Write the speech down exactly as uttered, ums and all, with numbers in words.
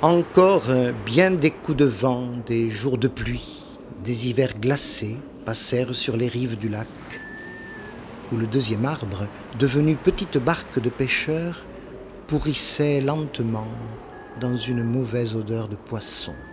Encore euh, bien des coups de vent, des jours de pluie, des hivers glacés passèrent sur les rives du lac, où le deuxième arbre, devenu petite barque de pêcheurs, pourrissait lentement dans une mauvaise odeur de poisson.